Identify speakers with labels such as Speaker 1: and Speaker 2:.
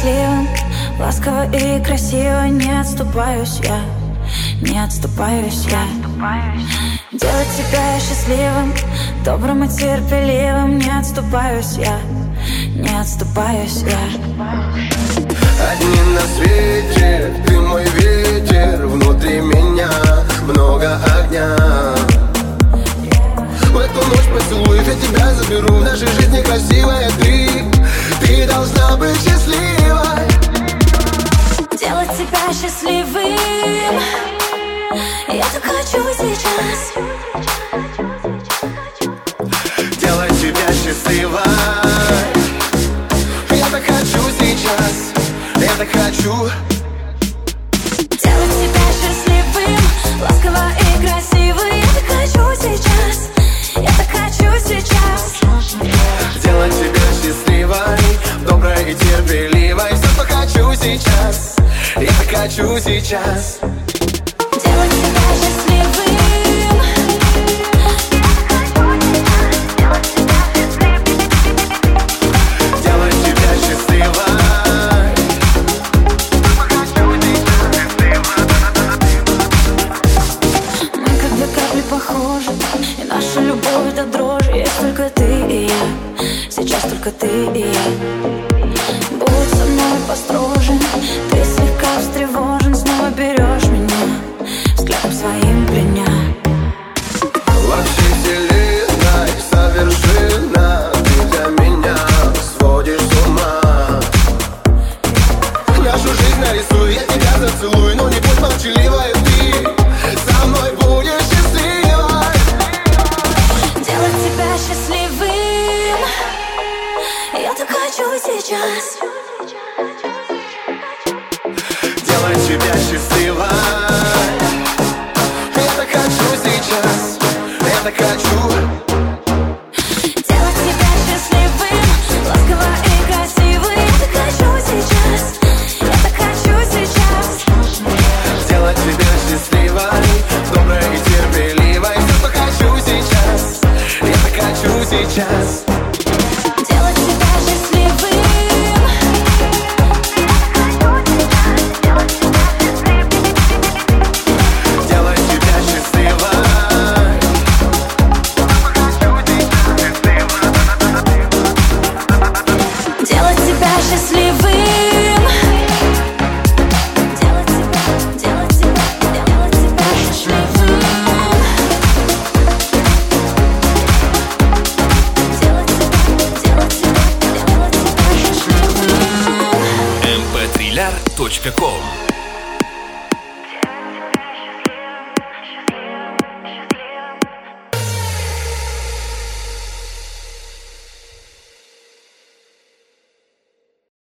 Speaker 1: счастливым, ласково и красиво. Не отступаюсь я, не отступаюсь я. Делать тебя счастливым, добрым и терпеливым. Не отступаюсь я, не отступаюсь я.
Speaker 2: Одни на свете, ты мой ветер. Внутри меня много огня. В эту ночь поцелуев я тебя заберу. В нашей жизни красивая ты должна быть счастливой.
Speaker 1: Делать тебя счастливым, я так хочу сейчас.
Speaker 2: Делать тебя счастливой, я так хочу сейчас. Я так хочу.
Speaker 1: Делать тебя счастливым, ласково и красиво. Я так хочу сейчас, я так хочу сейчас.
Speaker 2: Делать тебя счастливой, доброй и терпеливой. Все, что хочу сейчас, я так хочу сейчас.
Speaker 1: Делать тебя счастливым.
Speaker 2: Делать тебя счастливой.
Speaker 1: Мы как две капли похожи, и наша любовь до дрожи. Есть только ты и я, сейчас только ты и я. Будь со мной построже, ты слегка встревожен. Снова берешь меня, взглядом своим пленя.
Speaker 2: Вообще вселенной совершенно ты для меня сводишь с ума. Нашу жизнь нарисую, я тебя зацелую. Но не будь молчаливой, ты со мной будешь счастливой.
Speaker 1: Делать тебя счастливым, я так хочу сейчас.
Speaker 2: Делать тебя счастливой, я так хочу сейчас. Я так хочу.
Speaker 1: Делать тебя счастливым, ласково и красиво. Я так хочу сейчас, я так хочу сейчас.
Speaker 2: Делать тебя счастливой, доброй и терпеливой. Все, что хочу сейчас, я так хочу сейчас.
Speaker 1: Делать тебя счастливым.
Speaker 2: Делать тебя счастливой.
Speaker 1: Делать тебя счастливым. Делать тебя счастливым. Делать тебя счастливым.
Speaker 3: mp3lar.com